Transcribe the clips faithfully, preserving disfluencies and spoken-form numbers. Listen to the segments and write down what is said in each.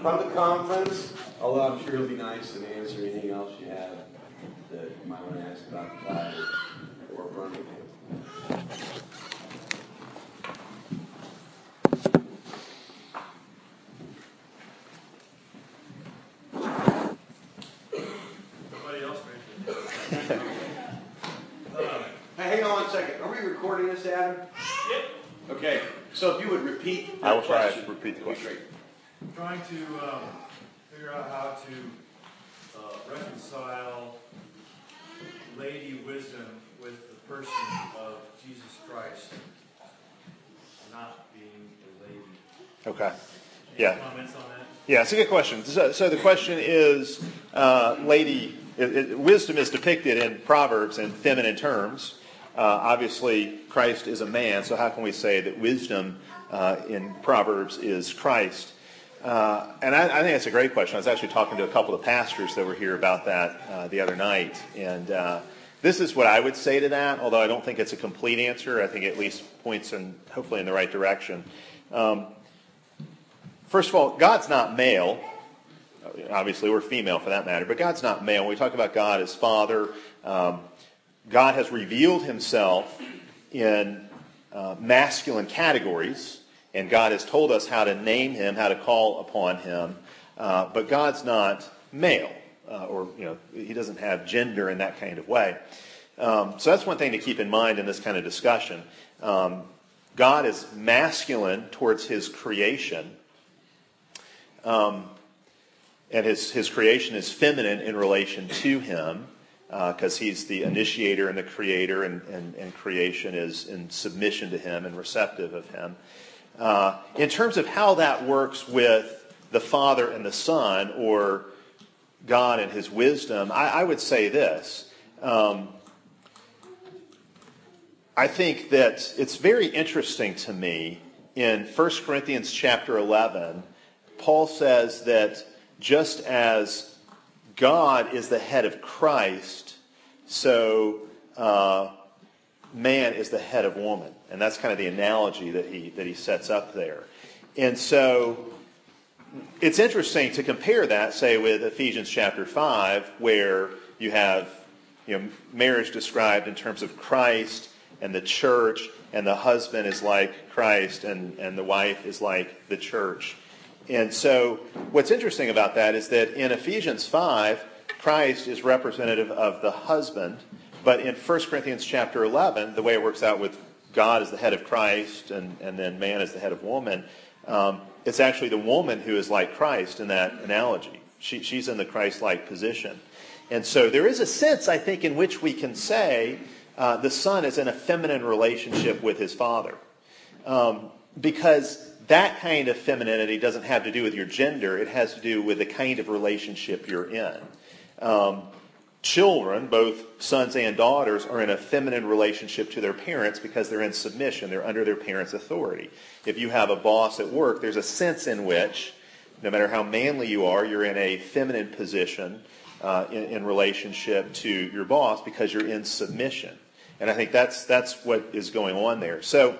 from the conference, although I'm sure he'll be nice and answer anything else you have that you might want to ask about the Bible or Birmingham. Nobody else mentioned uh, Hey, hang on one second. Are we recording this, Adam? Yep. Okay, so if you would repeat the I will try question. to repeat the question. I'm trying to um, figure out how to uh, reconcile lady wisdom with the person of Jesus Christ not being a lady. Okay. Any Yeah. comments on that? Yeah, it's a good question. So, so the question is, uh, lady, it, it, wisdom is depicted in Proverbs in feminine terms. Uh, obviously, Christ is a man, so how can we say that wisdom uh, in Proverbs is Christ? Uh, and I, I think that's a great question. I was actually talking to a couple of pastors that were here about that uh, the other night. And uh, this is what I would say to that, although I don't think it's a complete answer. I think it at least points in, hopefully, in the right direction. Um, first of all, God's not male. Obviously, we're female for that matter, but God's not male. When we talk about God as Father, um, God has revealed himself in uh, masculine categories, and God has told us how to name him, how to call upon him. Uh, but God's not male, uh, or you know, he doesn't have gender in that kind of way. Um, so that's one thing to keep in mind in this kind of discussion. Um, God is masculine towards his creation, um, and his his creation is feminine in relation to him, because uh, he's the initiator and the creator, and, and, and creation is in submission to him and receptive of him. Uh, in terms of how that works with the Father and the Son, or God and his wisdom, I, I would say this. Um, I think that it's very interesting to me in First Corinthians chapter eleven, Paul says that just as God is the head of Christ, so uh, man is the head of woman. And that's kind of the analogy that he that he sets up there. And so it's interesting to compare that, say, with Ephesians chapter five, where you have you know marriage described in terms of Christ and the church, and the husband is like Christ, and, and the wife is like the church. And so what's interesting about that is that in Ephesians five, Christ is representative of the husband, but in First Corinthians chapter eleven, the way it works out with God as the head of Christ and, and then man as the head of woman, um, it's actually the woman who is like Christ in that analogy. She, she's in the Christ-like position. And so there is a sense, I think, in which we can say uh, the son is in a feminine relationship with his father. Um, because that kind of femininity doesn't have to do with your gender. It has to do with the kind of relationship you're in. Um, children, both sons and daughters, are in a feminine relationship to their parents because they're in submission. They're under their parents' authority. If you have a boss at work, there's a sense in which, no matter how manly you are, you're in a feminine position uh, in, in relationship to your boss because you're in submission. And I think that's that's what is going on there. So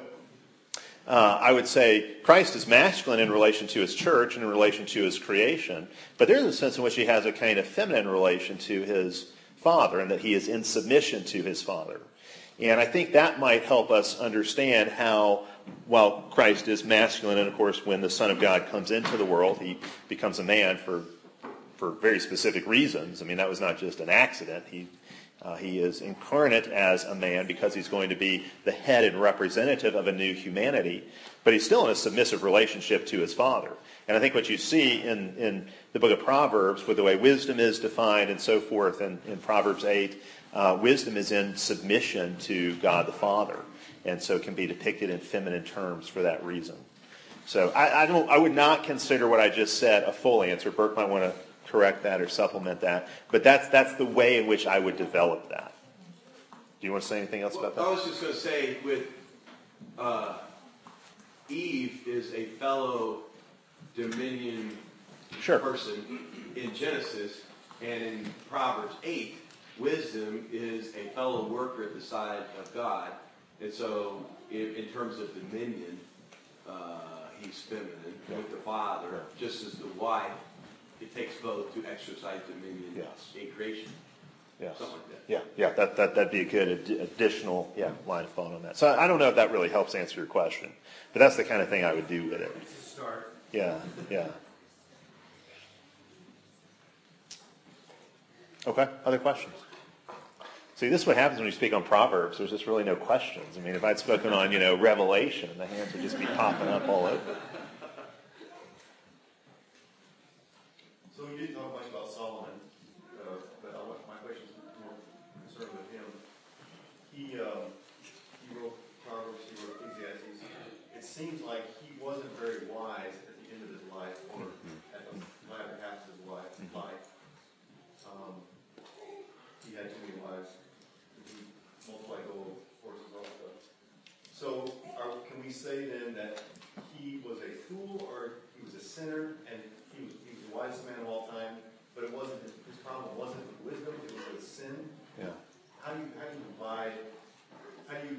Uh, I would say Christ is masculine in relation to his church and in relation to his creation, but there's a sense in which he has a kind of feminine relation to his Father, and that he is in submission to his Father. And I think that might help us understand how, while Christ is masculine, and of course when the Son of God comes into the world, he becomes a man for for very specific reasons. I mean, that was not just an accident. He Uh, he is incarnate as a man because he's going to be the head and representative of a new humanity, but he's still in a submissive relationship to his Father. And I think what you see in, in the book of Proverbs, with the way wisdom is defined and so forth, and in Proverbs eight, uh, wisdom is in submission to God the Father, and so can be depicted in feminine terms for that reason. So I, I don't, I would not consider what I just said a full answer. Burke might want to correct that or supplement that, but that's that's the way in which I would develop that. Do you want to say anything else well, about that? I was just going to say, with uh, Eve is a fellow dominion Sure. person in Genesis, and in Proverbs eight, wisdom is a fellow worker at the side of God, and so in, in terms of dominion, uh, he's feminine with the father, just as the wife, it takes both to exercise dominion Yes. in creation. Yes. Something like that. Yeah, yeah, that, that, that'd be a good ad- additional yeah, line of thought on that. So I don't know if that really helps answer your question, but that's the kind of thing I would do with it. It's a start. Yeah, yeah. Okay, other questions? See, this is what happens when you speak on Proverbs. There's just really no questions. I mean, if I'd spoken on, you know, Revelation, the hands would just be popping up all over. So we did talk much about Solomon, uh, but I, want- my question is more concerned with him. He um, he wrote Proverbs, he wrote Ecclesiastes. It seems like he wasn't very wise at the end of his life, or at the latter half of his life. life. Um, he had too many wives. He multiplied gold, horses, all stuff. So are, can we say then that he was a fool, or he was a sinner, and he was, he was the wisest man of all time, but it wasn't his, his problem wasn't with wisdom, it was with sin? Yeah. How do you how do you divide? How do you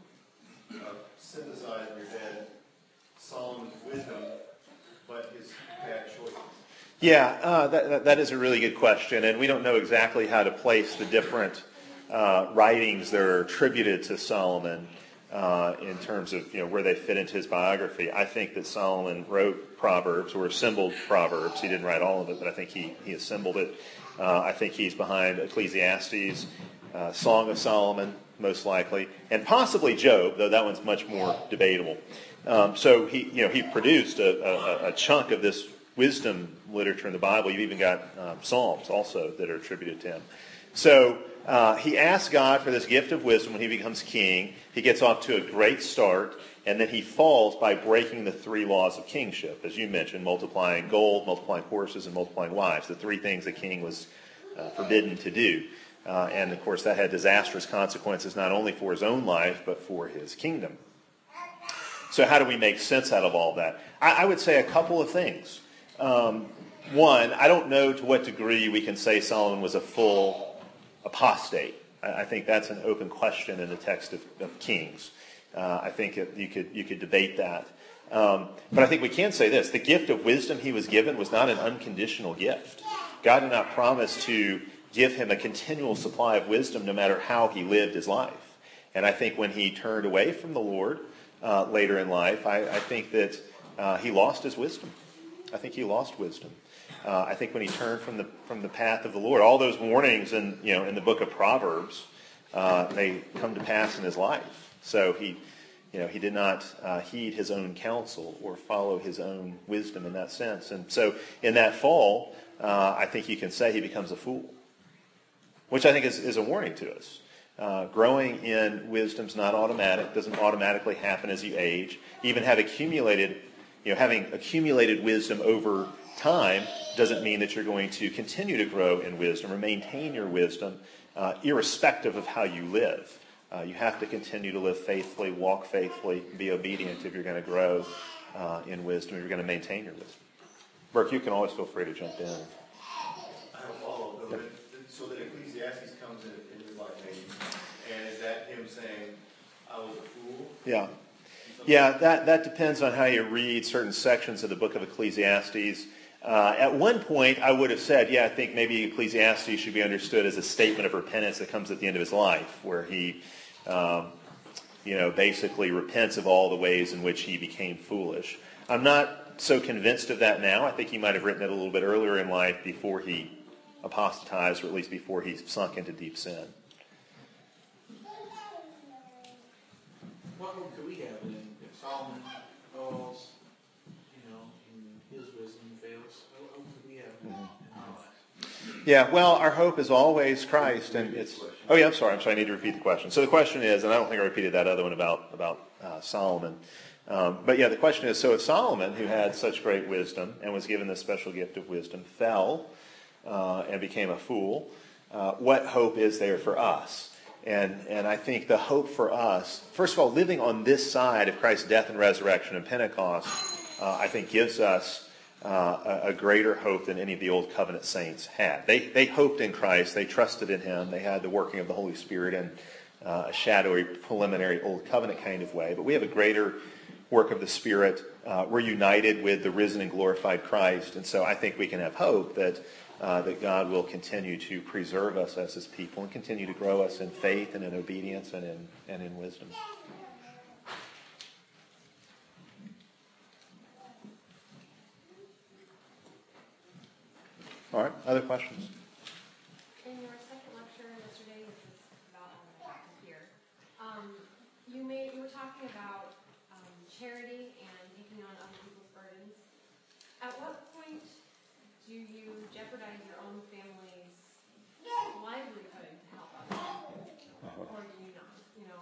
uh, synthesize in your head Solomon's wisdom, but his bad choices? Yeah, uh, that, that, that is a really good question, and we don't know exactly how to place the different uh, writings that are attributed to Solomon uh, in terms of you know where they fit into his biography. I think that Solomon wrote Proverbs, or assembled Proverbs. He didn't write all of it, but I think he, he assembled it. Uh, I think he's behind Ecclesiastes, uh, Song of Solomon, most likely, and possibly Job, though that one's much more debatable. Um, so he, you know, he produced a, a, a chunk of this wisdom literature in the Bible. You've even got um, Psalms also that are attributed to him. So uh, he asks God for this gift of wisdom when he becomes king. He gets off to a great start, and then he falls by breaking the three laws of kingship, as you mentioned, multiplying gold, multiplying horses, and multiplying wives, the three things a king was uh, forbidden to do. Uh, and, of course, that had disastrous consequences not only for his own life, but for his kingdom. So how do we make sense out of all that? I, I would say a couple of things. Um, one, I don't know to what degree we can say Solomon was a full apostate. I, I think that's an open question in the text of, of Kings. Uh, I think it, you could you could debate that. Um, but I think we can say this. The gift of wisdom he was given was not an unconditional gift. God did not promise to give him a continual supply of wisdom no matter how he lived his life. And I think when he turned away from the Lord uh, later in life, I, I think that uh, he lost his wisdom. I think he lost wisdom. Uh, I think when he turned from the from the path of the Lord, all those warnings in you know in the book of Proverbs, uh, they come to pass in his life. So he, you know, he did not uh, heed his own counsel or follow his own wisdom in that sense. And so in that fall, uh, I think you can say he becomes a fool, which I think is, is a warning to us. Uh, growing in wisdom's not automatic; doesn't automatically happen as you age. Even have accumulated. You know, having accumulated wisdom over time doesn't mean that you're going to continue to grow in wisdom or maintain your wisdom, uh, irrespective of how you live. Uh, you have to continue to live faithfully, walk faithfully, be obedient if you're going to grow uh, in wisdom, if you're going to maintain your wisdom. Burke, you can always feel free to jump in. I have a follow-up, though. That- So that Ecclesiastes comes in, in his life, maybe, and is that him saying, I was a fool? Yeah. Yeah, that, that depends on how you read certain sections of the book of Ecclesiastes. Uh, at one point, I would have said, yeah, I think maybe Ecclesiastes should be understood as a statement of repentance that comes at the end of his life, where he, um, you know, basically repents of all the ways in which he became foolish. I'm not so convinced of that now. I think he might have written it a little bit earlier in life before he apostatized, or at least before he sunk into deep sin. What hope do we have then if Solomon falls, you know, and his wisdom fails? What hope do we have in our lives? Yeah, well, our hope is always Christ, and it's. Oh, yeah, I'm sorry. I'm sorry. I need to repeat the question. So the question is, and I don't think I repeated that other one about about uh, Solomon, um, but yeah, the question is: so if Solomon, who had such great wisdom and was given this special gift of wisdom, fell uh, and became a fool, uh, what hope is there for us? And and I think the hope for us, first of all, living on this side of Christ's death and resurrection and Pentecost, uh, I think gives us uh, a, a greater hope than any of the Old Covenant saints had. They they hoped in Christ, they trusted in him, they had the working of the Holy Spirit in uh, a shadowy, preliminary Old Covenant kind of way. But we have a greater work of the Spirit. Uh, we're united with the risen and glorified Christ. And so I think we can have hope that uh, that God will continue to preserve us as his people and continue to grow us in faith and in obedience and in, and in wisdom. All right, other questions? In your second lecture yesterday, which was about on the back of here, um, you made you were talking about um, charity and taking on other people's burdens. At what point do you jeopardize your own family's livelihood to help others, or do you not? You know.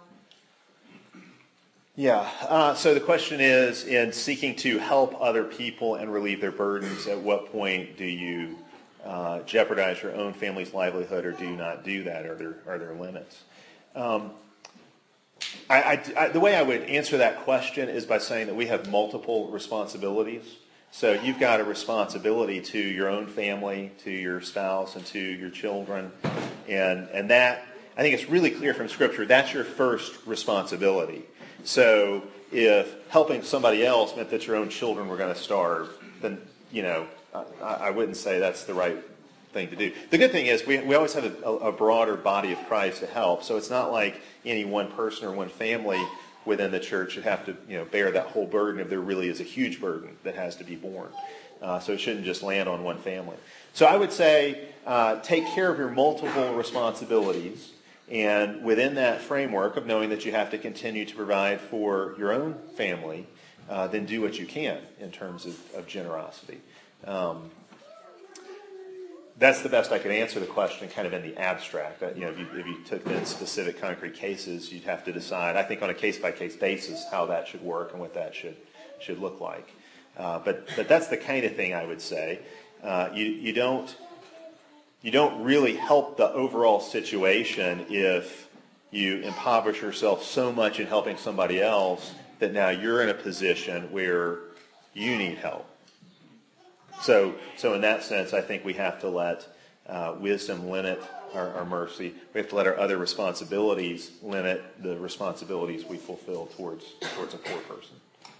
Yeah. Uh, so the question is, in seeking to help other people and relieve their burdens, at what point do you Uh, jeopardize your own family's livelihood, or do you not do that? Are there are there limits? Um, I, I, I, the way I would answer that question is by saying that we have multiple responsibilities. So you've got a responsibility to your own family, to your spouse, and to your children, and and that I think it's really clear from Scripture that's your first responsibility. So if helping somebody else meant that your own children were going to starve, then you know. I wouldn't say that's the right thing to do. The good thing is we we always have a, a broader body of Christ to help. So it's not like any one person or one family within the church should have to you know bear that whole burden if there really is a huge burden that has to be borne. Uh, so it shouldn't just land on one family. So I would say uh, take care of your multiple responsibilities, and within that framework of knowing that you have to continue to provide for your own family, uh, then do what you can in terms of, of generosity. Um, that's the best I could answer the question kind of in the abstract. You know, if you, if you took the specific concrete cases, you'd have to decide, I think on a case-by-case basis, how that should work and what that should should look like. Uh, but but that's the kind of thing I would say. Uh, you you don't you don't really help the overall situation if you impoverish yourself so much in helping somebody else that now you're in a position where you need help. So, so in that sense, I think we have to let uh, wisdom limit our, our mercy. We have to let our other responsibilities limit the responsibilities we fulfill towards towards a poor person.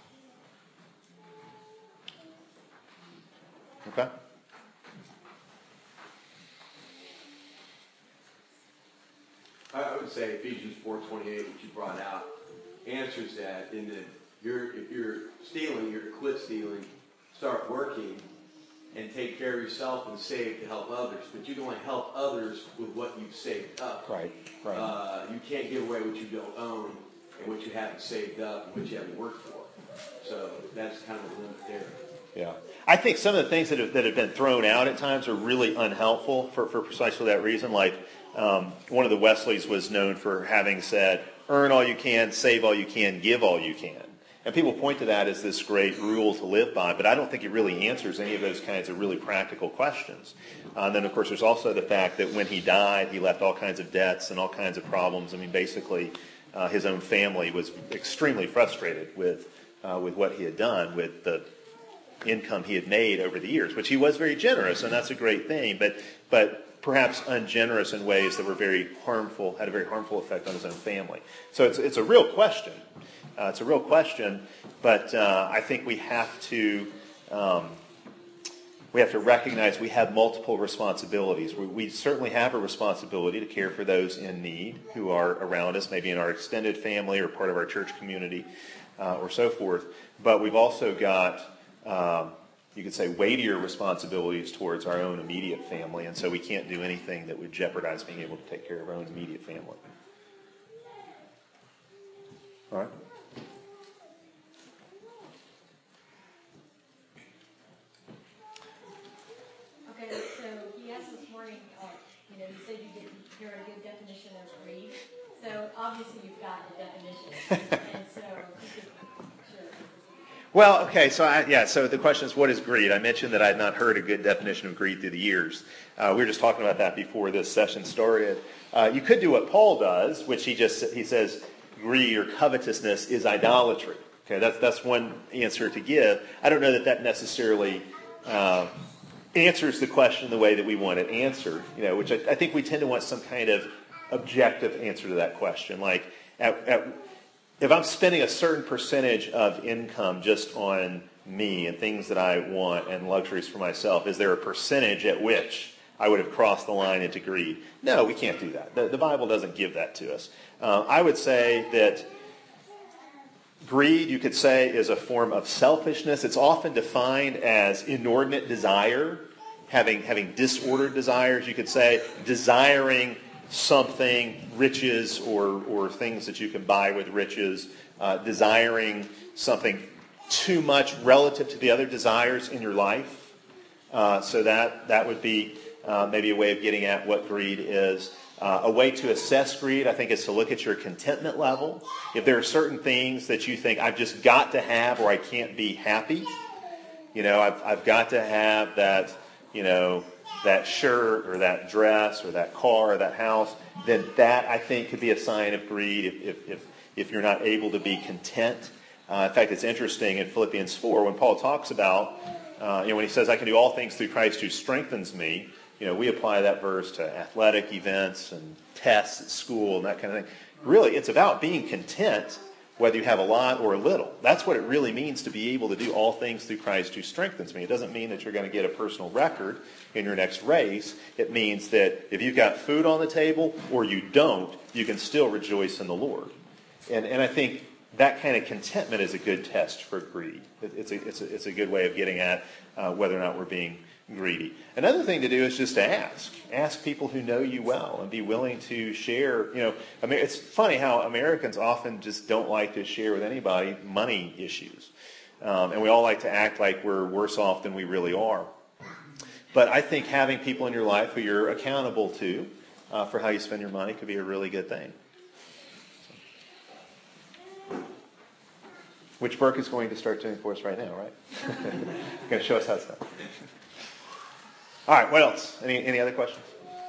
Okay. I would say Ephesians four twenty-eight, which you brought out, answers that in that you're if you're stealing, you're to quit stealing, start working, and take care of yourself and save to help others. But you can only help others with what you've saved up. Right, right. Uh, you can't give away what you don't own and what you haven't saved up and what you haven't worked for. So that's kind of the limit there. Yeah. I think some of the things that have, that have been thrown out at times are really unhelpful for, for precisely that reason. Like um, one of the Wesleys was known for having said, earn all you can, save all you can, give all you can. And people point to that as this great rule to live by, but I don't think it really answers any of those kinds of really practical questions. Uh, and then, of course, there's also the fact that when he died, he left all kinds of debts and all kinds of problems. I mean, basically, uh, his own family was extremely frustrated with uh, with what he had done, with the income he had made over the years, which he was very generous, and that's a great thing, but but perhaps ungenerous in ways that were very harmful, had a very harmful effect on his own family. So it's it's a real question. Uh, it's a real question, but uh, I think we have to um, we have to recognize we have multiple responsibilities. We, we certainly have a responsibility to care for those in need who are around us, maybe in our extended family or part of our church community uh, or so forth. But we've also got, um, you could say, weightier responsibilities towards our own immediate family, and so we can't do anything that would jeopardize being able to take care of our own immediate family. All right. Okay, so he asked this morning, uh, you know, you said you didn't hear a good definition of greed. So obviously you've got a definition, and so you could, sure. Well, okay, so I, yeah, so the question is, what is greed? I mentioned that I had not heard a good definition of greed through the years. Uh, we were just talking about that before this session started. Uh, you could do what Paul does, which he just he says, greed or covetousness is idolatry. Okay, that's that's one answer to give. I don't know that that necessarily uh, answers the question the way that we want it answered. You know, which I, I think we tend to want some kind of objective answer to that question, like at, at if I'm spending a certain percentage of income just on me and things that I want and luxuries for myself, is there a percentage at which I would have crossed the line into greed? No, we can't do that. The, the Bible doesn't give that to us. Uh, I would say that greed, you could say, is a form of selfishness. It's often defined as inordinate desire, having, having disordered desires, you could say, desiring something, riches or, or things that you can buy with riches, uh, desiring something too much relative to the other desires in your life. Uh, so that, that would be uh, maybe a way of getting at what greed is. Uh, a way to assess greed, I think, is to look at your contentment level. If there are certain things that you think, I've just got to have or I can't be happy, you know, I've, I've got to have that, you know, that shirt or that dress or that car or that house, then that, I think, could be a sign of greed if, if, if, if you're not able to be content. Uh, in fact, it's interesting in Philippians four when Paul talks about, uh, you know, when he says, I can do all things through Christ who strengthens me, you know, we apply that verse to athletic events and tests at school and that kind of thing. Really, it's about being content whether you have a lot or a little. That's what it really means to be able to do all things through Christ who strengthens me. It doesn't mean that you're going to get a personal record in your next race. It means that if you've got food on the table or you don't, you can still rejoice in the Lord. And, and I think that kind of contentment is a good test for greed. It, it's, a, it's, a, it's a good way of getting at uh, whether or not we're being greedy. Another thing to do is just to ask. Ask people who know you well and be willing to share. You know, I mean, it's funny how Americans often just don't like to share with anybody money issues. Um, and we all like to act like we're worse off than we really are. But I think having people in your life who you're accountable to uh, for how you spend your money could be a really good thing. Which Burke is going to start doing for us right now, right? He's going to show us how it's done. All right, what else? Any any other questions?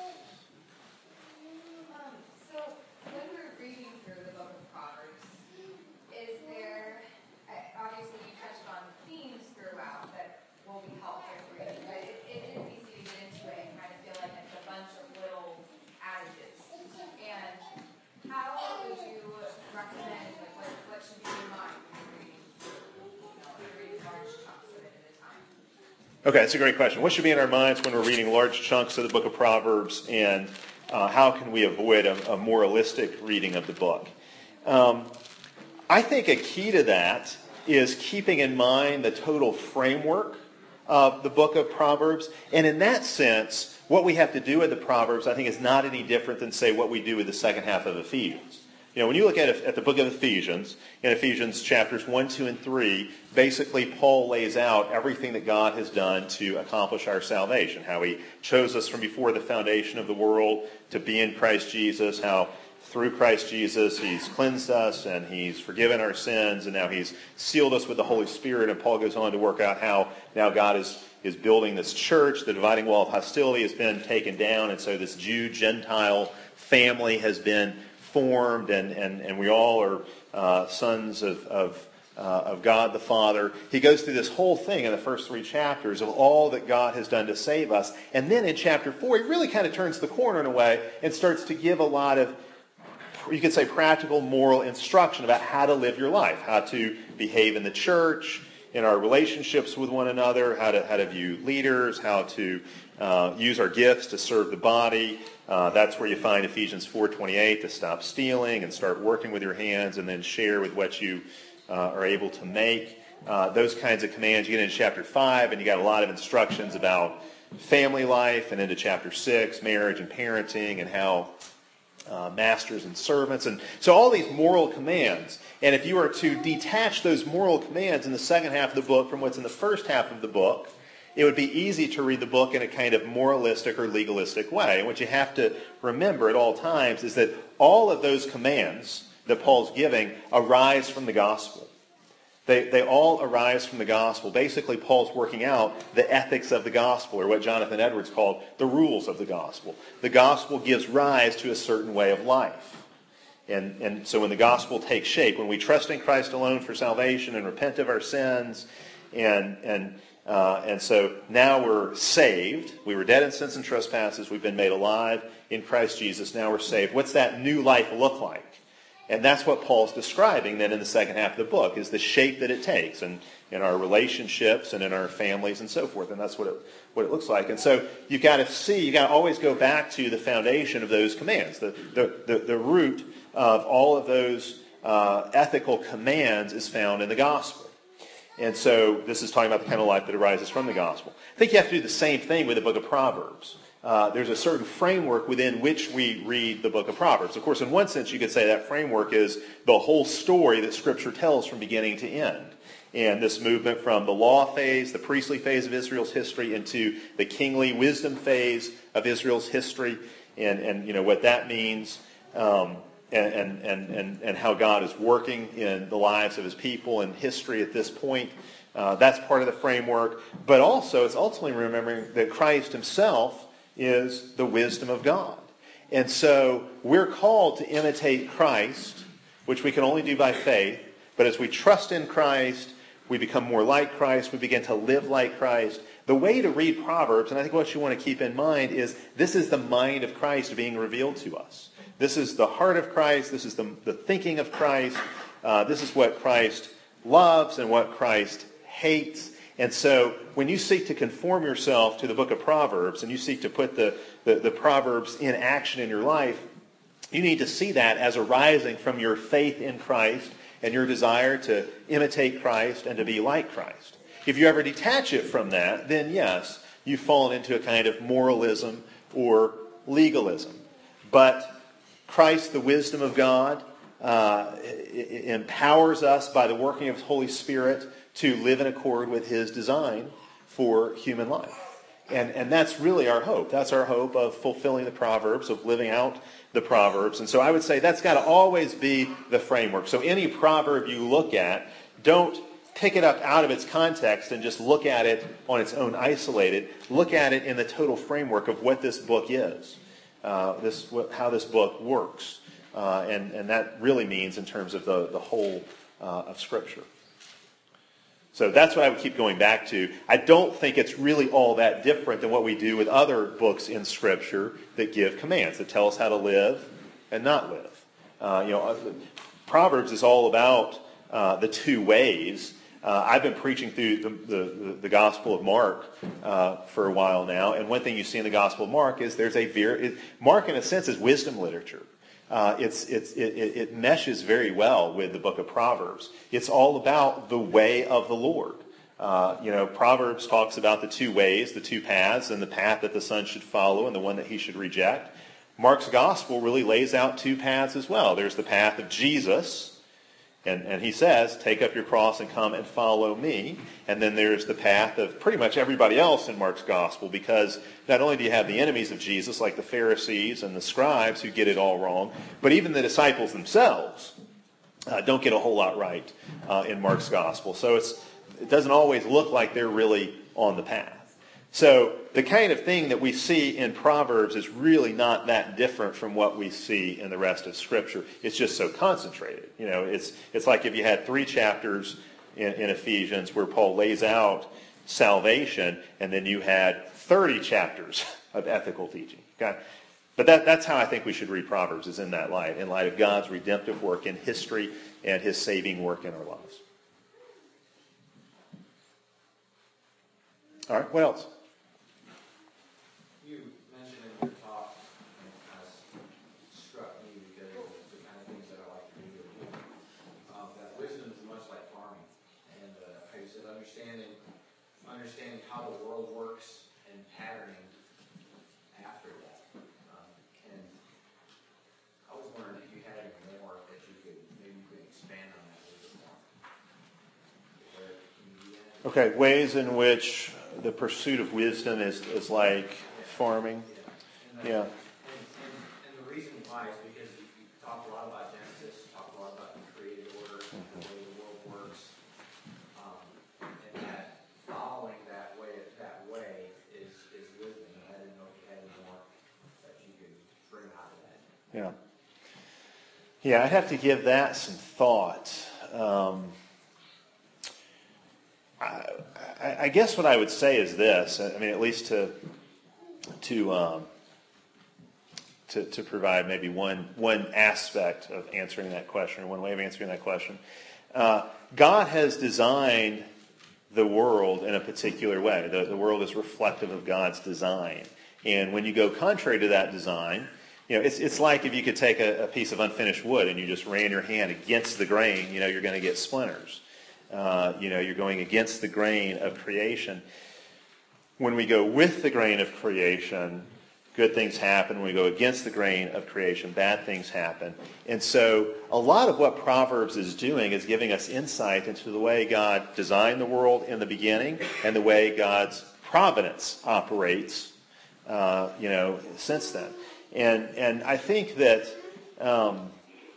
Um, so when we're reading through the book of Proverbs, is there, obviously you touched on themes throughout that will be helpful for you, but it, it is easy to get into it and kind of feel like it's a bunch of little adages. And how would you recommend, like, what, what should be in mind when you're reading, you know, if you're reading large chunks of it at a time? Okay, that's a great question. What should be in our minds when we're reading large chunks of the book of Proverbs, and uh, how can we avoid a, a moralistic reading of the book? Um, I think a key to that is keeping in mind the total framework of the book of Proverbs. And in that sense, what we have to do with the Proverbs, I think, is not any different than, say, what we do with the second half of Ephesians. You know, when you look at, at the book of Ephesians, in Ephesians chapters one, two, and three, basically Paul lays out everything that God has done to accomplish our salvation. How he chose us from before the foundation of the world to be in Christ Jesus. How through Christ Jesus he's cleansed us and he's forgiven our sins. And now he's sealed us with the Holy Spirit. And Paul goes on to work out how now God is, is building this church. The dividing wall of hostility has been taken down. And so this Jew-Gentile family has been formed, and, and, and we all are uh, sons of, of, uh, of God the Father. He goes through this whole thing in the first three chapters of all that God has done to save us. And then in chapter four, he really kind of turns the corner in a way and starts to give a lot of, you could say, practical moral instruction about how to live your life, how to behave in the church, in our relationships with one another, how to, how to view leaders, how to uh, use our gifts to serve the body. Uh, that's where you find Ephesians four twenty-eight, to stop stealing and start working with your hands and then share with what you uh, are able to make. Uh, those kinds of commands. You get into chapter five and you got a lot of instructions about family life, and into chapter six, marriage and parenting, and how uh, masters and servants. And so all these moral commands. And if you were to detach those moral commands in the second half of the book from what's in the first half of the book, it would be easy to read the book in a kind of moralistic or legalistic way. And what you have to remember at all times is that all of those commands that Paul's giving arise from the gospel. They, they all arise from the gospel. Basically, Paul's working out the ethics of the gospel, or what Jonathan Edwards called the rules of the gospel. The gospel gives rise to a certain way of life. And, and so when the gospel takes shape, when we trust in Christ alone for salvation and repent of our sins, and and Uh, and so now we're saved. We were dead in sins and trespasses. We've been made alive in Christ Jesus. Now we're saved. What's that new life look like? And that's what Paul's describing then in the second half of the book, is the shape that it takes and in our relationships and in our families and so forth. And that's what it, what it looks like. And so you've got to see, you've got to always go back to the foundation of those commands. The, the, the, the root of all of those uh, ethical commands is found in the gospel. And so this is talking about the kind of life that arises from the gospel. I think you have to do the same thing with the book of Proverbs. Uh, there's a certain framework within which we read the book of Proverbs. Of course, in one sense, you could say that framework is the whole story that Scripture tells from beginning to end. And this movement from the law phase, the priestly phase of Israel's history, into the kingly wisdom phase of Israel's history, and, and you know what that means, um, and, and, and, and, and how God is working in the lives of his people and history at this point. Uh, that's part of the framework. But also, it's ultimately remembering that Christ himself is the wisdom of God. And so we're called to imitate Christ, which we can only do by faith. But as we trust in Christ, we become more like Christ. We begin to live like Christ. The way to read Proverbs, and I think what you want to keep in mind, is this is the mind of Christ being revealed to us. This is the heart of Christ. This is the, the thinking of Christ. Uh, this is what Christ loves and what Christ hates. And so when you seek to conform yourself to the book of Proverbs and you seek to put the, the, the Proverbs in action in your life, you need to see that as arising from your faith in Christ and your desire to imitate Christ and to be like Christ. If you ever detach it from that, then yes, you've fallen into a kind of moralism or legalism. But Christ, the wisdom of God, uh, empowers us by the working of his Holy Spirit to live in accord with his design for human life. And, and that's really our hope. That's our hope of fulfilling the Proverbs, of living out the Proverbs. And so I would say that's got to always be the framework. So any proverb you look at, don't pick it up out of its context and just look at it on its own isolated. Look at it in the total framework of what this book is, uh, this how this book works. Uh, and, and that really means in terms of the, the whole uh, of Scripture. So that's what I would keep going back to. I don't think it's really all that different than what we do with other books in Scripture that give commands, that tell us how to live and not live. Uh, you know, Proverbs is all about uh, the two ways. Uh, I've been preaching through the, the, the Gospel of Mark uh, for a while now, and one thing you see in the Gospel of Mark is there's a very, Mark in a sense is wisdom literature. Uh, it's, it's, it, it meshes very well with the book of Proverbs. It's all about the way of the Lord. Uh, you know, Proverbs talks about the two ways, the two paths, and the path that the son should follow and the one that he should reject. Mark's gospel really lays out two paths as well. There's the path of Jesus, and, and he says, take up your cross and come and follow me. And then there's the path of pretty much everybody else in Mark's gospel, because not only do you have the enemies of Jesus, like the Pharisees and the scribes who get it all wrong, but even the disciples themselves uh, don't get a whole lot right uh, in Mark's gospel. So it's, it doesn't always look like they're really on the path. So the kind of thing that we see in Proverbs is really not that different from what we see in the rest of Scripture. It's just so concentrated. You know, it's it's like if you had three chapters in, in Ephesians where Paul lays out salvation, and then you had thirty chapters of ethical teaching. Okay? But that, that's how I think we should read Proverbs, is in that light, in light of God's redemptive work in history and his saving work in our lives. All right, what else? You mentioned in your talk, and it kind of struck me because of the kind of things that I like to do, um, that wisdom is much like farming. And uh, how you said understanding, understanding how the world works and patterning after that. Um, and I was wondering if you had any more that you could, maybe you could expand on that a little bit more. Where can you do that? Okay, ways in which the pursuit of wisdom is, is like farming. And, uh, Yeah. And, and, and the reason why is because you, you talk a lot about Genesis, you talk a lot about the created order, and the way the world works, um, and that following that way that way is, is wisdom. And I didn't know if you had any more that you could bring out of that. Yeah. Yeah, I'd have to give that some thought. Um, I, I, I guess what I would say is this. I mean, at least to to um, to, to provide maybe one one aspect of answering that question, or one way of answering that question. Uh, God has designed the world in a particular way. The, the world is reflective of God's design. And when you go contrary to that design, you know, it's it's like if you could take a, a piece of unfinished wood and you just ran your hand against the grain, you know, you're going to get splinters. Uh, you know, you're going against the grain of creation. When we go with the grain of creation, good things happen. When we go against the grain of creation, bad things happen. And so a lot of what Proverbs is doing is giving us insight into the way God designed the world in the beginning and the way God's providence operates, uh, you know, since then. And and I think that um,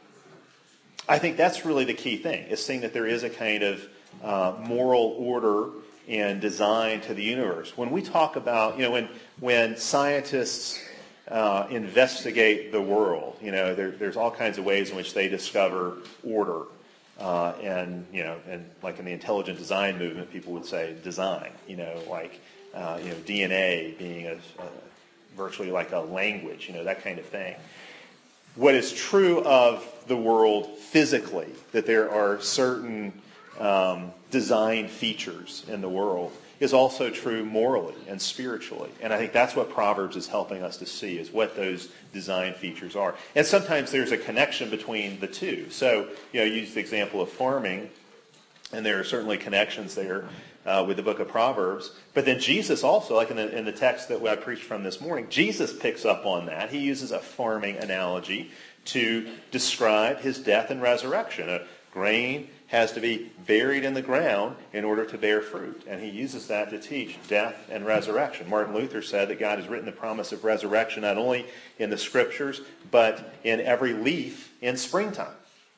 I think that's really the key thing, is seeing that there is a kind of uh, moral order and design to the universe. When we talk about, you know, when when scientists uh, investigate the world, you know, there, there's all kinds of ways in which they discover order. Uh, and, you know, and like in the intelligent design movement, people would say design, you know, like, uh, you know, D N A being a, a virtually like a language, you know, that kind of thing. What is true of the world physically, that there are certain um, design features in the world, is also true morally and spiritually. And I think that's what Proverbs is helping us to see, is what those design features are. And sometimes there's a connection between the two. So, you know, you use the example of farming, and there are certainly connections there uh, with the book of Proverbs. But then Jesus also, like in the, in the text that I preached from this morning, Jesus picks up on that. He uses a farming analogy to describe his death and resurrection. A grain has to be buried in the ground in order to bear fruit. And he uses that to teach death and resurrection. Martin Luther said that God has written the promise of resurrection not only in the Scriptures, but in every leaf in springtime.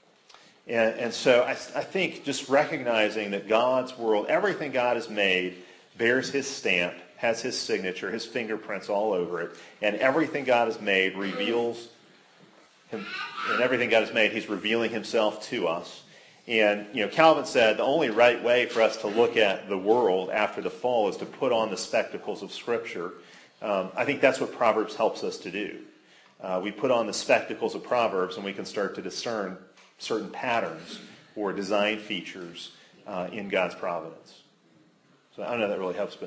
And, and so I, I think just recognizing that God's world, everything God has made, bears his stamp, has his signature, his fingerprints all over it. And everything God has made reveals him, and everything God has made, he's revealing himself to us. And, you know, Calvin said the only right way for us to look at the world after the fall is to put on the spectacles of Scripture. Um, I think that's what Proverbs helps us to do. Uh, we put on the spectacles of Proverbs and we can start to discern certain patterns or design features uh, in God's providence. So I don't know if that really helps, but...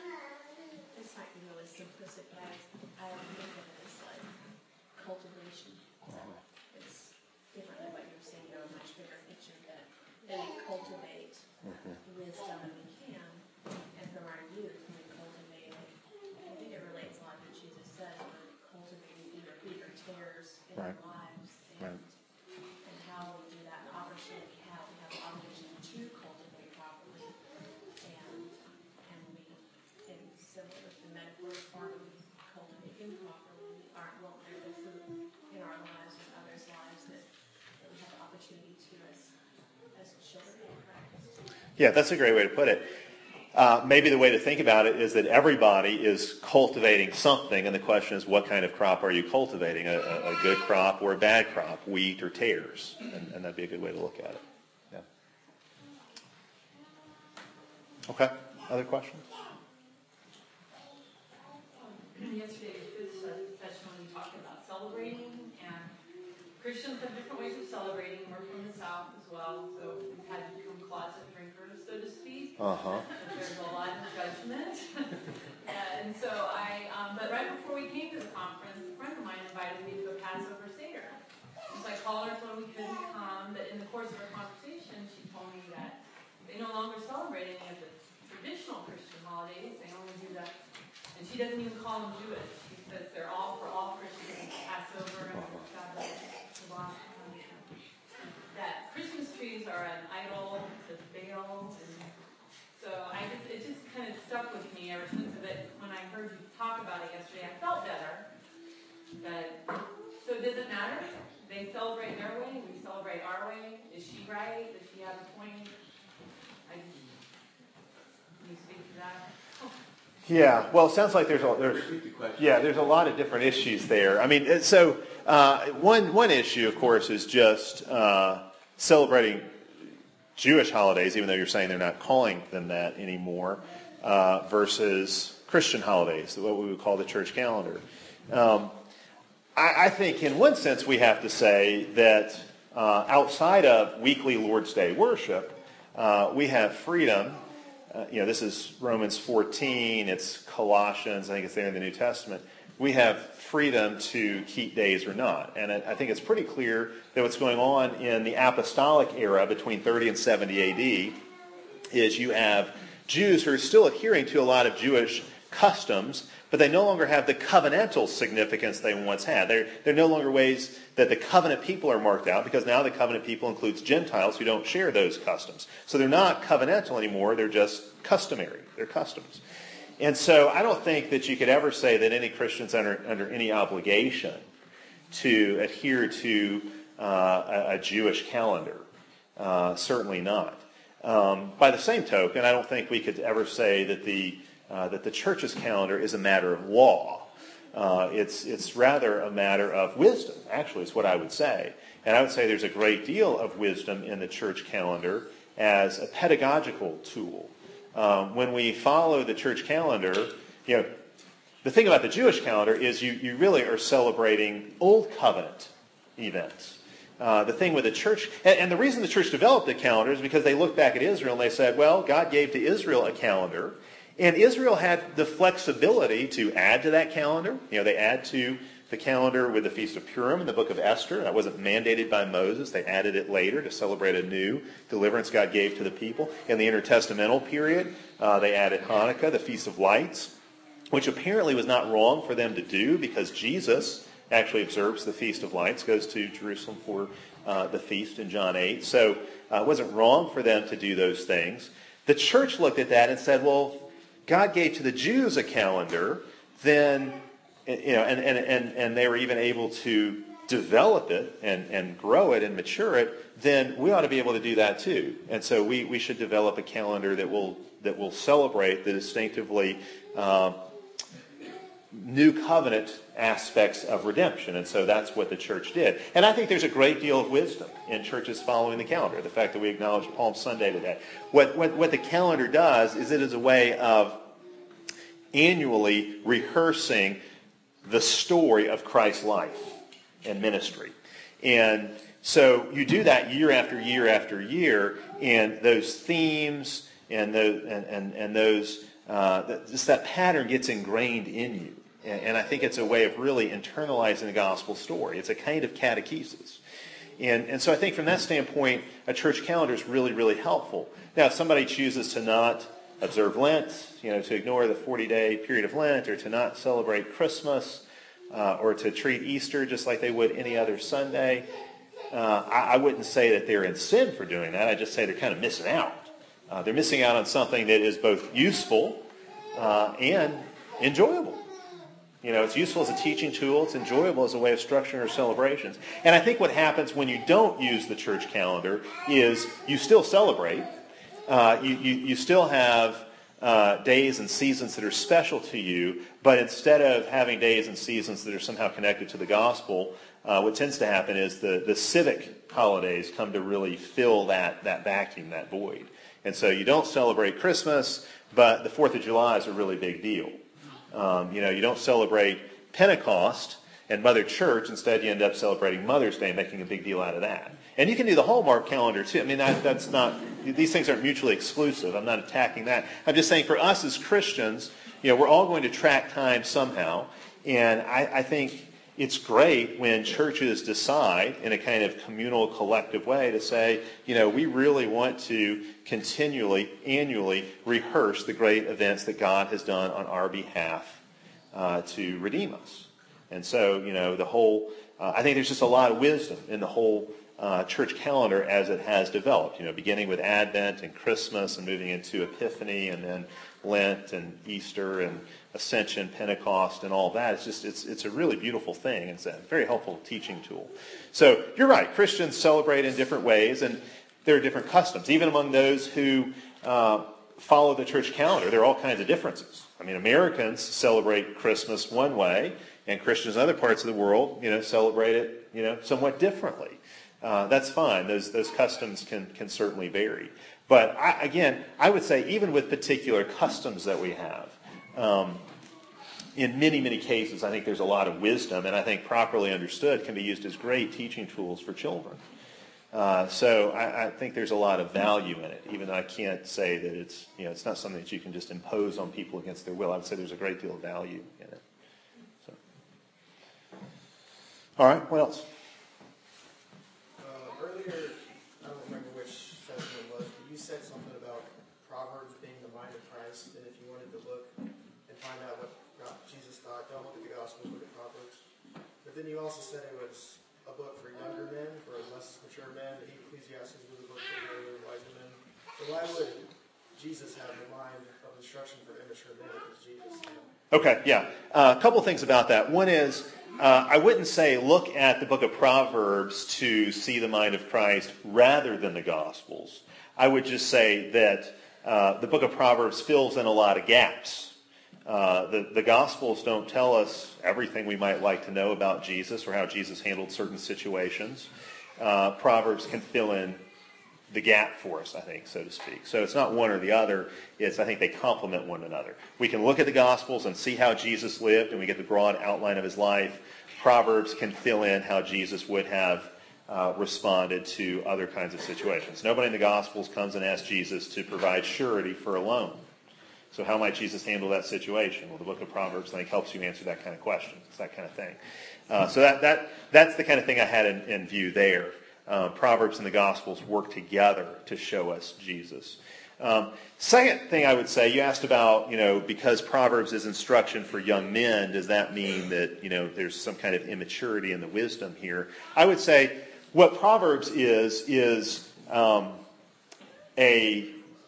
This might be really simplistic, but I, I look at it as like cultivation. It's different than what you were saying, you know, a much bigger picture, that, that we cultivate mm-hmm. wisdom, and we can, and from our youth, we cultivate it. I think it relates a lot to what Jesus said, we're cultivating either bigger tears in right. our lives, and, right. and how we do that, and the opportunity we have, we have the obligation to cultivate properly, and and we, and similar with the metaphor of farming, we cultivate improperly, we aren't won't bear the fruit in our lives and others' lives that, that we have the opportunity to as as children of Christ. Yeah, that's a great way to put it. Uh, maybe the way to think about it is that everybody is cultivating something, and the question is, what kind of crop are you cultivating? A, a, a good crop or a bad crop, wheat or tares? And, and that'd be a good way to look at it. Yeah. Okay. Other questions? Yesterday's good session when we talked about celebrating, and Christians have different ways of celebrating. We're from the South as well, so we've had to become closet drinkers, so to speak. Uh-huh. There's a lot of judgment. And so I, um, but right before we came to the conference, a friend of mine invited me to a Passover Seder. So I called her, told her we couldn't come, but in the course of our conversation, she told me that they no longer celebrate any of the traditional Christian holidays. They only do that, and she doesn't even call them Jewish. She says they're all for all Christians, Passover and Shabbat, Shabbat. That Christmas trees are an idol to Baal, and so I just it just kind of stuck with me ever since of it. When I heard you talk about it yesterday, I felt better. But so does it matter? They celebrate their way, we celebrate our way. Is she right? Does she have a point? I just, can you speak to that? Yeah, well, it sounds like there's a there's yeah there's a lot of different issues there. I mean, so uh, one one issue, of course, is just uh, celebrating Jewish holidays, even though you're saying they're not calling them that anymore, uh, versus Christian holidays, what we would call the church calendar. Um, I, I think in one sense we have to say that uh, outside of weekly Lord's Day worship, uh, we have freedom. Uh, you know, this is Romans fourteen, it's Colossians, I think it's there in the New Testament. We have freedom to keep days or not. And I, I think it's pretty clear that what's going on in the apostolic era between thirty and seventy A D is you have Jews who are still adhering to a lot of Jewish customs, but they no longer have the covenantal significance they once had. They're, they're no longer ways that the covenant people are marked out, because now the covenant people includes Gentiles who don't share those customs. So they're not covenantal anymore, they're just customary. They're customs. And so I don't think that you could ever say that any Christian's under, under any obligation to adhere to uh, a, a Jewish calendar. Uh, certainly not. Um, by the same token, I don't think we could ever say that the uh, that the church's calendar is a matter of law. Uh, it's it's rather a matter of wisdom, actually, is what I would say. And I would say there's a great deal of wisdom in the church calendar as a pedagogical tool. Um, when we follow the church calendar, you know, the thing about the Jewish calendar is you, you really are celebrating Old Covenant events. Uh, the thing with the church, and, and the reason the church developed the calendar is because they looked back at Israel and they said, well, God gave to Israel a calendar, and Israel had the flexibility to add to that calendar. You know, they add to the calendar with the Feast of Purim in the book of Esther. That wasn't mandated by Moses. They added it later to celebrate a new deliverance God gave to the people. In the intertestamental period, uh, they added Hanukkah, the Feast of Lights, which apparently was not wrong for them to do because Jesus actually observes the Feast of Lights, goes to Jerusalem for uh, the feast in John eight. So uh, it wasn't wrong for them to do those things. The church looked at that and said, well, God gave to the Jews a calendar, then, you know, and, and, and, and they were even able to develop it and, and grow it and mature it, then we ought to be able to do that too. And so we, we should develop a calendar that will that will celebrate the distinctively uh, new covenant aspects of redemption. And so that's what the church did. And I think there's a great deal of wisdom in churches following the calendar. The fact that we acknowledge Palm Sunday today. What, what, what the calendar does is it is a way of annually rehearsing the story of Christ's life and ministry. And so you do that year after year after year, and those themes and those, and, and, and those uh, just that pattern gets ingrained in you. And, and I think it's a way of really internalizing the gospel story. It's a kind of catechesis. And, and so I think from that standpoint, a church calendar is really, really helpful. Now, if somebody chooses to not observe Lent, you know, to ignore the forty-day period of Lent, or to not celebrate Christmas, uh, or to treat Easter just like they would any other Sunday, uh, I, I wouldn't say that they're in sin for doing that. I'd just say they're kind of missing out. Uh, they're missing out on something that is both useful uh, and enjoyable. You know, it's useful as a teaching tool. It's enjoyable as a way of structuring our celebrations. And I think what happens when you don't use the church calendar is you still celebrate. Uh, you, you, you still have uh, days and seasons that are special to you, but instead of having days and seasons that are somehow connected to the gospel, uh, what tends to happen is the, the civic holidays come to really fill that, that vacuum, that void. And so you don't celebrate Christmas, but the fourth of July is a really big deal. Um, you know, you don't celebrate Pentecost and Mother Church. Instead, you end up celebrating Mother's Day, making a big deal out of that. And you can do the Hallmark calendar, too. I mean, that, that's not, these things aren't mutually exclusive. I'm not attacking that. I'm just saying for us as Christians, you know, we're all going to track time somehow. And I, I think it's great when churches decide in a kind of communal, collective way to say, you know, we really want to continually, annually rehearse the great events that God has done on our behalf uh, to redeem us. And so, you know, the whole, uh, I think there's just a lot of wisdom in the whole uh, church calendar as it has developed, you know, beginning with Advent and Christmas and moving into Epiphany and then Lent and Easter and Ascension, Pentecost, and all that. It's just, it's it's a really beautiful thing. It's a very helpful teaching tool. So you're right. Christians celebrate in different ways, and there are different customs. Even among those who uh, follow the church calendar, there are all kinds of differences. I mean, Americans celebrate Christmas one way, and Christians in other parts of the world, you know, celebrate it, you know, somewhat differently. Uh, that's fine. Those those customs can can certainly vary. But I, again, I would say even with particular customs that we have, um, in many, many cases, I think there's a lot of wisdom, and I think properly understood can be used as great teaching tools for children. Uh, so I, I think there's a lot of value in it, even though I can't say that it's, you know, it's not something that you can just impose on people against their will. I would say there's a great deal of value in it. So. All right, what else? Uh, earlier, I don't remember which session it was, but you said something about Proverbs being the mind of Christ, and if you wanted to look and find out what God, Jesus thought, don't look at the Gospels, look at Proverbs. But then you also said it was a book for younger men, for less mature men. Ecclesiastes was a book for older, wiser men. So why would Jesus have the mind of instruction for immature men? Because Jesus, you know. Okay, yeah. Uh, a couple things about that. One is, uh, I wouldn't say look at the book of Proverbs to see the mind of Christ rather than the Gospels. I would just say that uh, the book of Proverbs fills in a lot of gaps. Uh, the, the Gospels don't tell us everything we might like to know about Jesus or how Jesus handled certain situations. Uh, Proverbs can fill in the gap for us, I think, so to speak. So it's not one or the other. It's, I think they complement one another. We can look at the Gospels and see how Jesus lived, and we get the broad outline of his life. Proverbs can fill in how Jesus would have uh, responded to other kinds of situations. Nobody in the Gospels comes and asks Jesus to provide surety for a loan. So how might Jesus handle that situation? Well, the book of Proverbs, I think, helps you answer that kind of question. It's that kind of thing. Uh, so that, that that's the kind of thing I had in, in view there. Uh, Proverbs and the Gospels work together to show us Jesus. Um, second thing I would say, you asked about, you know, because Proverbs is instruction for young men, does that mean that, you know, there's some kind of immaturity in the wisdom here? I would say what Proverbs is, is um, a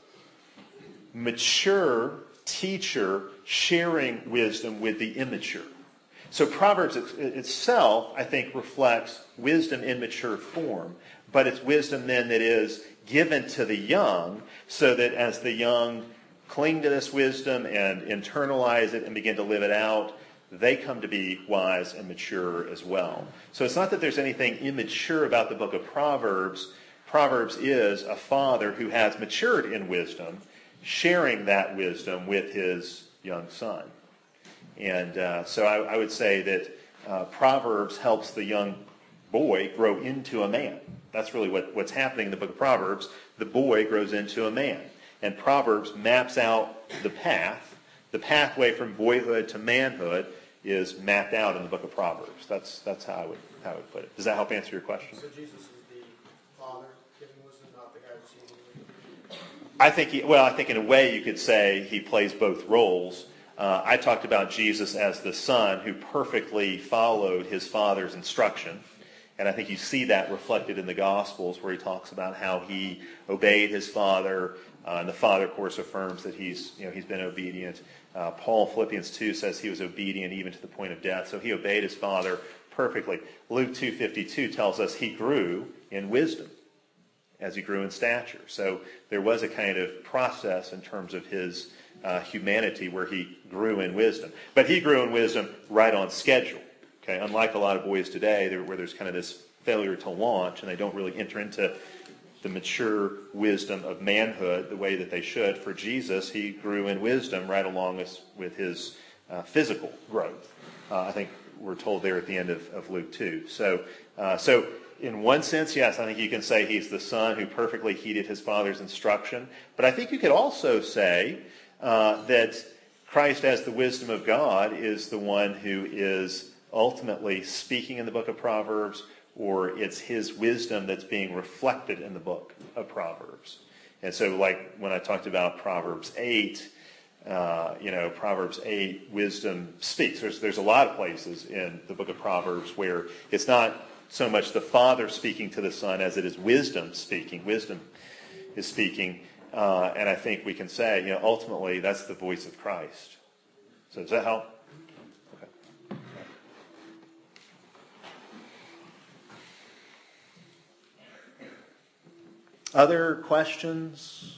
mature teacher sharing wisdom with the immature. So Proverbs itself, I think, reflects wisdom in mature form, but it's wisdom then that is given to the young so that as the young cling to this wisdom and internalize it and begin to live it out, they come to be wise and mature as well. So it's not that there's anything immature about the book of Proverbs. Proverbs is a father who has matured in wisdom, sharing that wisdom with his young son. And uh, so I, I would say that uh, Proverbs helps the young boy grow into a man. That's really what, what's happening in the book of Proverbs. The boy grows into a man. And Proverbs maps out the path. The pathway from boyhood to manhood is mapped out in the book of Proverbs. That's that's how I would how I would put it. Does that help answer your question? So Jesus is the father giving wisdom, not the guy receiving wisdom? I think he, well, I think in a way you could say he plays both roles. Uh, I talked about Jesus as the son who perfectly followed his father's instruction. And I think you see that reflected in the Gospels where he talks about how he obeyed his father. Uh, and the father, of course, affirms that he's, you know, he's been obedient. Uh, Paul, Philippians two, says he was obedient even to the point of death. So he obeyed his father perfectly. Luke two fifty-two tells us he grew in wisdom as he grew in stature. So there was a kind of process in terms of his uh, humanity where he grew in wisdom. But he grew in wisdom right on schedule. Okay, unlike a lot of boys today, where there's kind of this failure to launch, and they don't really enter into the mature wisdom of manhood the way that they should. For Jesus, he grew in wisdom right along with his uh, physical growth. Uh, I think we're told there at the end of, of Luke two. So, uh, so in one sense, yes, I think you can say he's the son who perfectly heeded his father's instruction. But I think you could also say uh, that Christ, as the wisdom of God, is the one who is ultimately speaking in the book of Proverbs, or it's his wisdom that's being reflected in the book of Proverbs. And so like when I talked about Proverbs eight, uh, you know, Proverbs eight, wisdom speaks. There's, there's a lot of places in the book of Proverbs where it's not so much the father speaking to the son as it is wisdom speaking. Wisdom is speaking. Uh, and I think we can say, you know, ultimately that's the voice of Christ. So does that help? Other questions?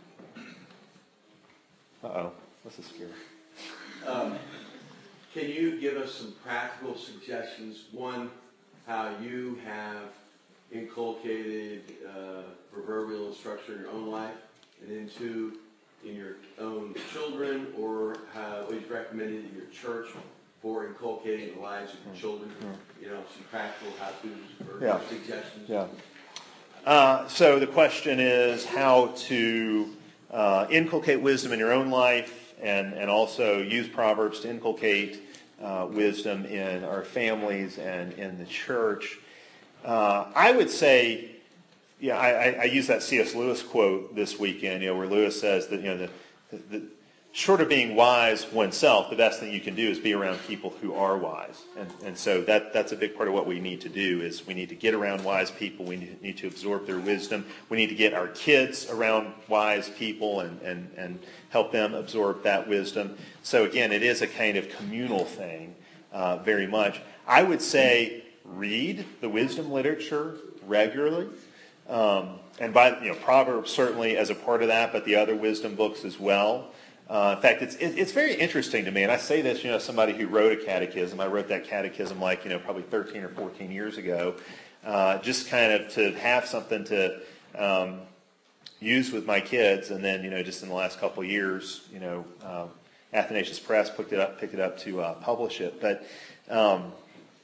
Uh-oh, this is scary. Um, can you give us some practical suggestions? One, how you have inculcated uh, proverbial instruction in your own life, and then two, in your own children, or how, what you recommended in your church for inculcating the lives of your children? You know, some practical how-tos or Yeah. suggestions? Yeah. Uh, so the question is how to uh, inculcate wisdom in your own life and, and also use Proverbs to inculcate uh, wisdom in our families and in the church. Uh, I would say, yeah, I, I, I used that C S Lewis quote this weekend, you know, where Lewis says that, you know, the, the, the short of being wise oneself, the best thing you can do is be around people who are wise. And, and so that, that's a big part of what we need to do is we need to get around wise people. We need to absorb their wisdom. We need to get our kids around wise people and, and, and help them absorb that wisdom. So again, it is a kind of communal thing uh, very much. I would say read the wisdom literature regularly. Um, and by, you know, Proverbs certainly as a part of that, but the other wisdom books as well. Uh, in fact, it's it, it's very interesting to me, and I say this, you know, as somebody who wrote a catechism. I wrote that catechism like, you know, probably thirteen or fourteen years ago, uh, just kind of to have something to um, use with my kids, and then, you know, just in the last couple of years, you know, uh, Athanasius Press picked it up, picked it up to uh, publish it. But um,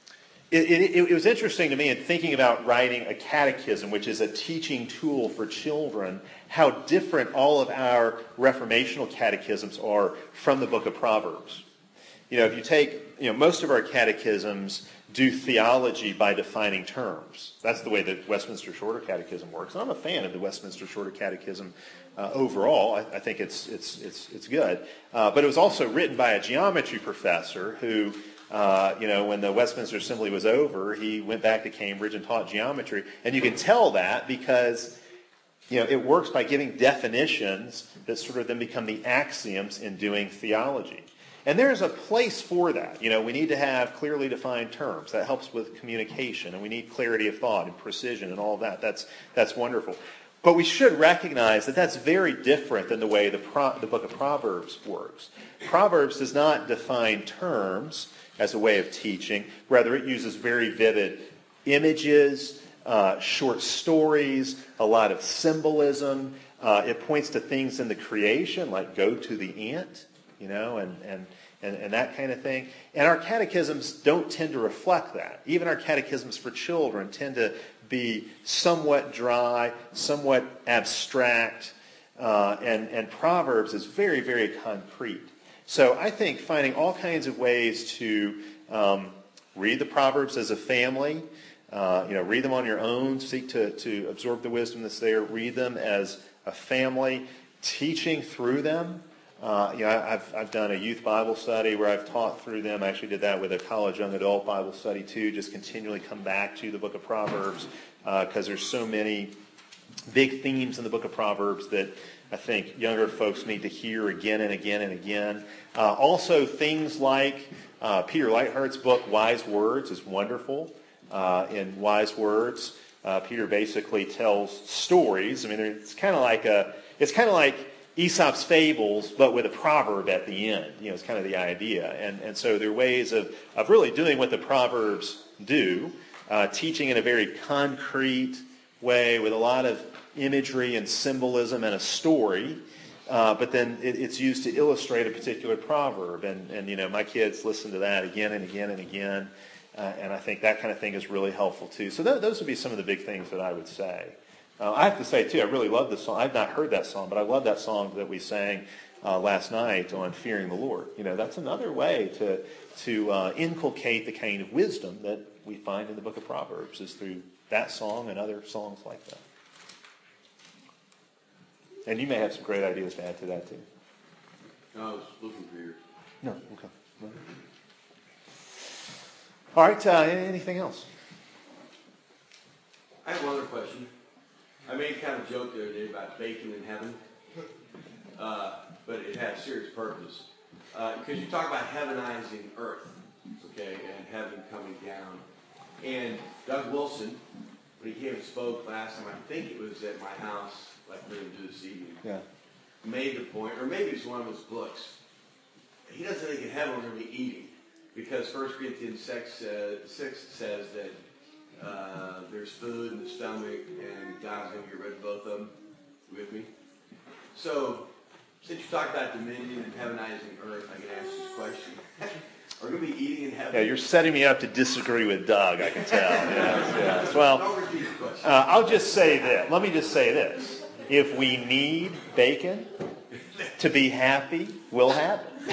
it, it, it was interesting to me in thinking about writing a catechism, which is a teaching tool for children, how different all of our reformational catechisms are from the book of Proverbs. You know, if you take, you know, most of our catechisms do theology by defining terms. That's the way the Westminster Shorter Catechism works. And I'm a fan of the Westminster Shorter Catechism uh, overall. I, I think it's it's it's it's good. Uh, but it was also written by a geometry professor who, uh, you know, when the Westminster Assembly was over, he went back to Cambridge and taught geometry. And you can tell that because, you know, it works by giving definitions that sort of then become the axioms in doing theology. And there's a place for that. You know, we need to have clearly defined terms. That helps with communication, and we need clarity of thought and precision and all of that. That's that's wonderful. But we should recognize that that's very different than the way the Pro- the book of Proverbs works. Proverbs does not define terms as a way of teaching. Rather, it uses very vivid images, uh, short stories, a lot of symbolism. Uh, it points to things in the creation, like go to the ant, you know, and, and, and, and that kind of thing. And our catechisms don't tend to reflect that. Even our catechisms for children tend to be somewhat dry, somewhat abstract, uh, and, and Proverbs is very, very concrete. So I think finding all kinds of ways to um, read the Proverbs as a family, uh, you know, read them on your own, seek to, to absorb the wisdom that's there, read them as a family, teaching through them. Uh, you know, I've I've done a youth Bible study where I've taught through them. I actually did that with a college young adult Bible study too. Just continually come back to the book of Proverbs because uh, there's so many big themes in the book of Proverbs that I think younger folks need to hear again and again and again. Uh, also, things like uh, Peter Lightheart's book, Wise Words, is wonderful. Uh, in Wise Words, uh, Peter basically tells stories. I mean, it's kind of like a, it's kind of like Aesop's Fables, but with a proverb at the end. You know, it's kind of the idea. And and so there are ways of, of really doing what the Proverbs do, uh, teaching in a very concrete way with a lot of imagery and symbolism and a story, uh, but then it, it's used to illustrate a particular proverb. And, and, you know, my kids listen to that again and again and again, uh, and I think that kind of thing is really helpful too. So th- those would be some of the big things that I would say. Uh, I have to say, too, I really love this song. I've not heard that song, but I love that song that we sang uh, last night on Fearing the Lord. You know, that's another way to to uh, inculcate the kind of wisdom that we find in the book of Proverbs is through that song and other songs like that. And you may have some great ideas to add to that, too. No, I was looking for yours. No, okay. No. All right, uh, anything else? I have one other question. I made kind of a joke the other day about bacon in heaven, uh, but it had serious purpose. Because uh, you talk about heavenizing earth, okay, and heaven coming down. And Doug Wilson, when he came and spoke last time, I think it was at my house, like we're going to do this evening, yeah. made the point, or maybe it's one of his books, he doesn't think in heaven we're going to be eating. Because First Corinthians six, uh, six says that Uh, there's food in the stomach, and God's going to get rid of both of them. You with me? So, Since you talked about dominion and heavenizing earth, I can ask this question. Are we going to be eating in heaven? Yeah, you're setting me up to disagree with Doug, I can tell. Yes, yes. Well, Don't repeat the question. uh, I'll just say this. Let me just say this. If we need bacon to be happy, we'll have it.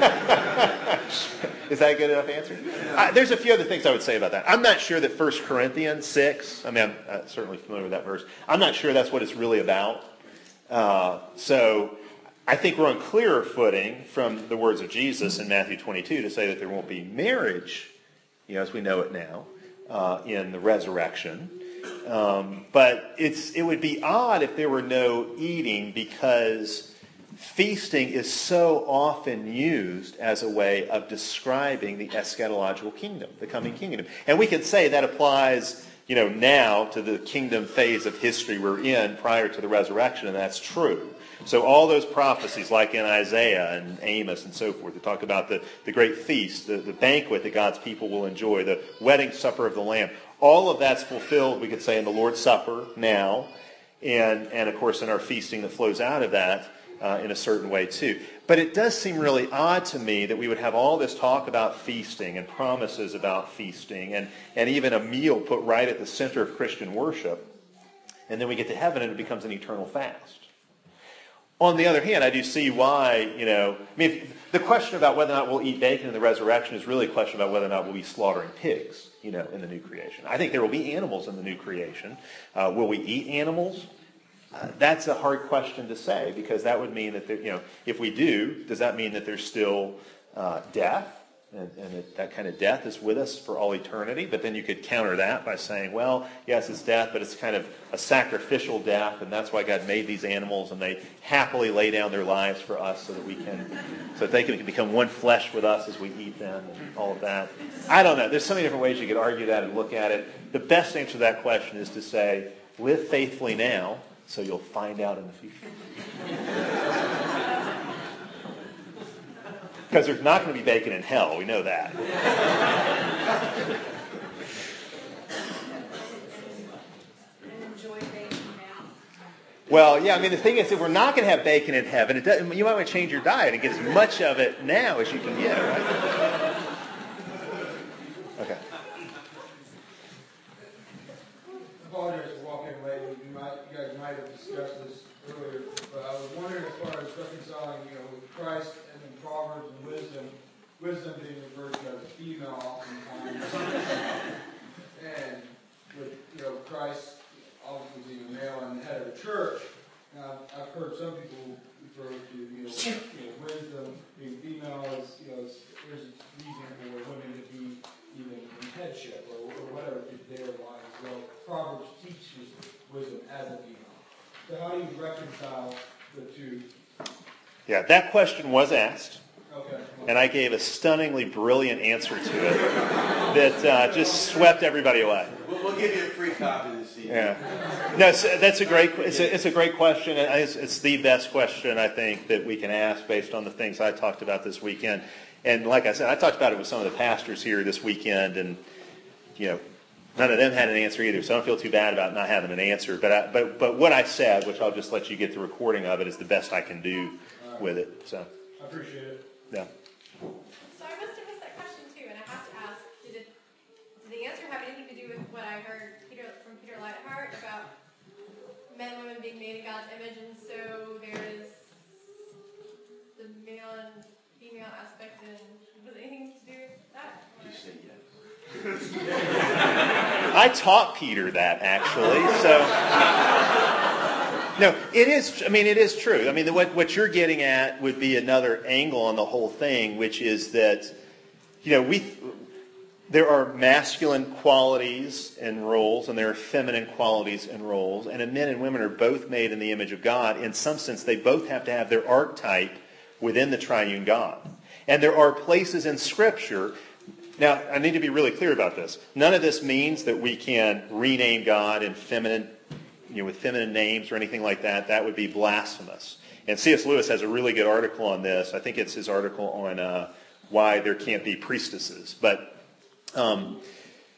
Is that a good enough answer? Uh, there's a few other things I would say about that. I'm not sure that First Corinthians six, I mean, I'm uh, certainly familiar with that verse. I'm not sure that's what it's really about. Uh, so I think we're on clearer footing from the words of Jesus in Matthew twenty-two to say that there won't be marriage, you know, as we know it now, uh, in the resurrection. Um, but it's it would be odd if there were no eating, because feasting is so often used as a way of describing the eschatological kingdom, the coming kingdom. And we could say that applies, you know, now to the kingdom phase of history we're in prior to the resurrection, and that's true. So all those prophecies, like in Isaiah and Amos and so forth, that talk about the, the great feast, the, the banquet that God's people will enjoy, the wedding supper of the Lamb, all of that's fulfilled, we could say, in the Lord's Supper now, and, and of course in our feasting that flows out of that uh, in a certain way too. But it does seem really odd to me that we would have all this talk about feasting and promises about feasting and, and even a meal put right at the center of Christian worship, and then we get to heaven and it becomes an eternal fast. On the other hand, I do see why, you know, I mean, if, the question about whether or not we'll eat bacon in the resurrection is really a question about whether or not we'll be slaughtering pigs, you know, in the new creation. I think there will be animals in the new creation. Uh, will we eat animals? Uh, that's a hard question to say, because that would mean that, there, you know, if we do, does that mean that there's still uh, death? And, and that, that kind of death is with us for all eternity. But then you could counter that by saying, well, yes, it's death, but it's kind of a sacrificial death, and that's why God made these animals, and they happily lay down their lives for us so that we can, so that they can become one flesh with us as we eat them, and all of that. I don't know. There's so many different ways you could argue that and look at it. The best answer to that question is to say, live faithfully now, so you'll find out in the future. Because there's not going to be bacon in hell. We know that. Enjoy bacon now. Well, yeah, I mean, the thing is that we're not going to have bacon in heaven. It doesn't, you might want to change your diet and get as much of it now as you can get, right? Okay. I apologize for walking late. You, might, you guys might have discussed this earlier, but I was wondering, as far as reconciling, you know, with Christ and in Proverbs and wisdom, wisdom being referred to as female oftentimes, and with, you know, Christ obviously being a male and the head of the church. Now, I've heard some people refer to, you know, you know wisdom being female as, you know, as, there's a reason for women to be even in headship or, or whatever their lives. Well, Proverbs teaches wisdom as a female. So how do you reconcile the two? Yeah, that question was asked. Okay. And I gave a stunningly brilliant answer to it that uh, just swept everybody away. We'll, we'll give you a free copy this evening. Yeah. No, so that's a great. It's a, it's a great question. It's, it's the best question I think that we can ask based on the things I talked about this weekend. And like I said, I talked about it with some of the pastors here this weekend, and you know, none of them had an answer either. So I don't feel too bad about not having an answer. But I, but but what I said, which I'll just let you get the recording of it, is the best I can do Right. with it. So I appreciate it. yeah. So I must have missed that question too, and I have to ask, did, it, did the answer have anything to do with what I heard Peter, from Peter Lightheart about men and women being made in God's image, and so there is the male and female aspect, and was it anything to do with that? Or? Just say yes. I taught Peter that, actually. So, no, it is. I mean, it is true. I mean, what what you're getting at would be another angle on the whole thing, which is that, you know, we there are masculine qualities and roles, and there are feminine qualities and roles, and men and women are both made in the image of God. In some sense, they both have to have their archetype within the triune God, and there are places in Scripture. Now, I need to be really clear about this. None of this means that we can rename God in feminine, you know, with feminine names or anything like that. That would be blasphemous. And C S Lewis has a really good article on this. I think it's his article on uh, why there can't be priestesses. But um,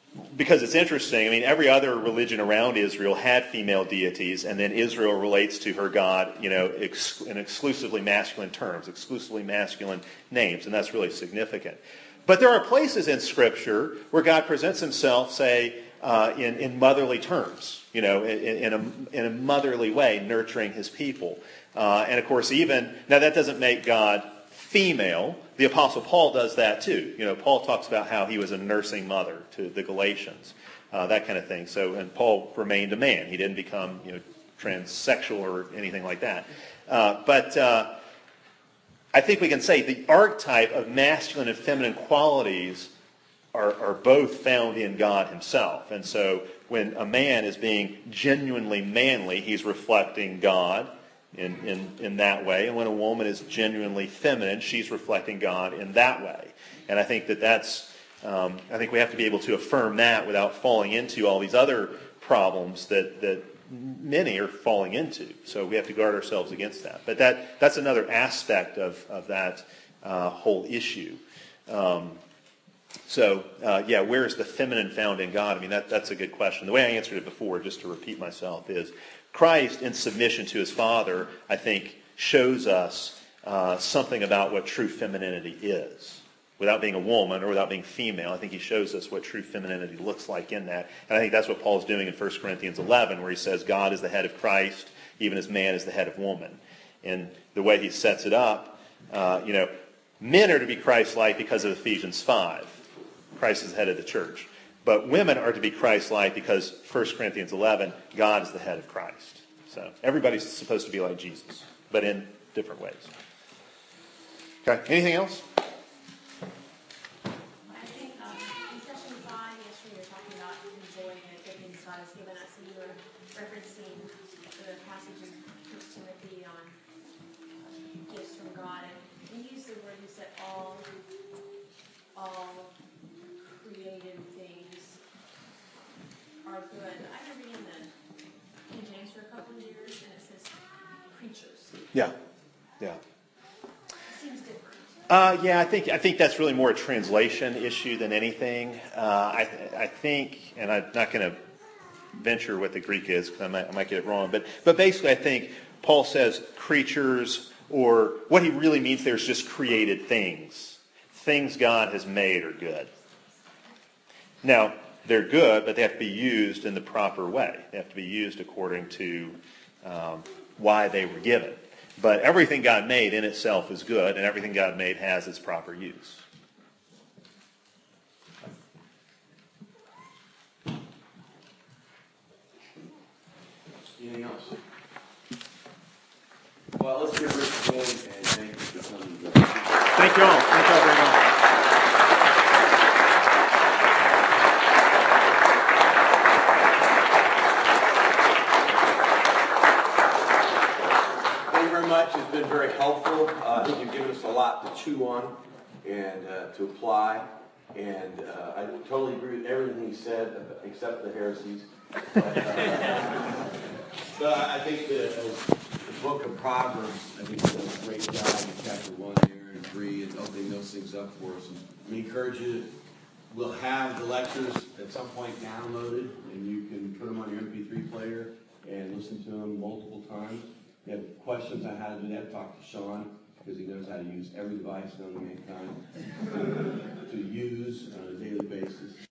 because it's interesting. I mean, every other religion around Israel had female deities, and then Israel relates to her God, you know, ex- in exclusively masculine terms, exclusively masculine names, and that's really significant. But there are places in Scripture where God presents himself, say, uh, in, in motherly terms, you know, in, in, a, in a motherly way, nurturing his people. Uh, and of course, even, now that doesn't make God female. The Apostle Paul does that too. You know, Paul talks about how he was a nursing mother to the Galatians, uh, that kind of thing. So, and Paul remained a man. He didn't become, you know, transsexual or anything like that. Uh, but uh, I think we can say the archetype of masculine and feminine qualities are, are both found in God himself. And so when a man is being genuinely manly, he's reflecting God in, in, in that way. And when a woman is genuinely feminine, she's reflecting God in that way. And I think that that's, um, I think we have to be able to affirm that without falling into all these other problems that, that many are falling into. So we have to guard ourselves against that. But that that's another aspect of, of that uh, whole issue. Um, so, uh, yeah, where is the feminine found in God? I mean, that that's a good question. The way I answered it before, just to repeat myself, is Christ, in submission to his Father, I think, shows us uh, something about what true femininity is. Without being a woman or without being female, I think he shows us what true femininity looks like in that. And I think that's what Paul's doing in First Corinthians eleven, where he says God is the head of Christ, even as man is the head of woman. And the way he sets it up, uh, you know, men are to be Christ-like because of Ephesians five. Christ is the head of the church. But women are to be Christ-like because First Corinthians eleven, God is the head of Christ. So everybody's supposed to be like Jesus, but in different ways. Okay, anything else? I think um, in session five, yesterday, we were talking about enjoying it, the things God has given us, and you were referencing the passage in First Timothy on uh, gifts from God, and you used the word, you said all, all created things are good. I've been reading the King James for a couple of years, and it says creatures. Yeah, yeah. It seems different. Uh, yeah, I think I think that's really more a translation issue than anything. Uh, I I think, and I'm not going to venture what the Greek is because I might, I might get it wrong, but but basically I think Paul says creatures, or what he really means there is just created things. Things God has made are good. Now, they're good, but they have to be used in the proper way. They have to be used according to um, why they were given. But everything God made in itself is good, and everything God made has its proper use. Anything else? Well, let's give Rich a hand, and thank you for coming. Thank you all. Thank you all very much. Much. It's been very helpful. Uh, I think you've given us a lot to chew on and uh, to apply. And uh, I totally agree with everything he said, except the heresies. But, uh, but I think the, the book of Proverbs, I think, does a great job in chapter one there and three and opening those things up for us. And we encourage you. We'll have the lectures at some point downloaded, and you can put them on your M P three player and listen to them multiple times. If you have questions on how to do that, talk to Sean, because he knows how to use every device known to mankind to use on a daily basis.